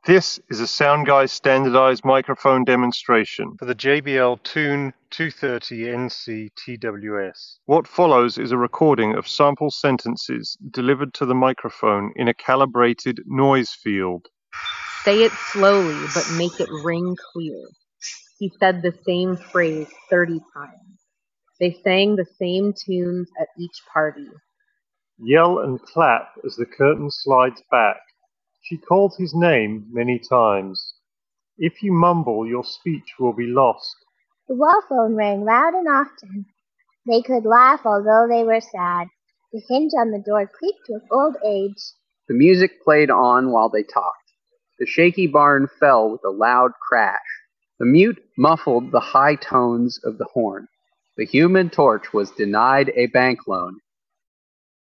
This is a Soundguy standardized microphone demonstration for the JBL Tune 230NC TWS. What follows is a recording of sample sentences delivered to the microphone in a calibrated noise field. Say it slowly, but make it ring clear. He said the same phrase 30 times. They sang the same tunes at each party. Yell and clap as the curtain slides back. She called his name many times. If you mumble, your speech will be lost. The wall phone rang loud and often. They could laugh although they were sad. The hinge on the door creaked with old age. The music played on while they talked. The shaky barn fell with a loud crash. The mute muffled the high tones of the horn. The Human Torch was denied a bank loan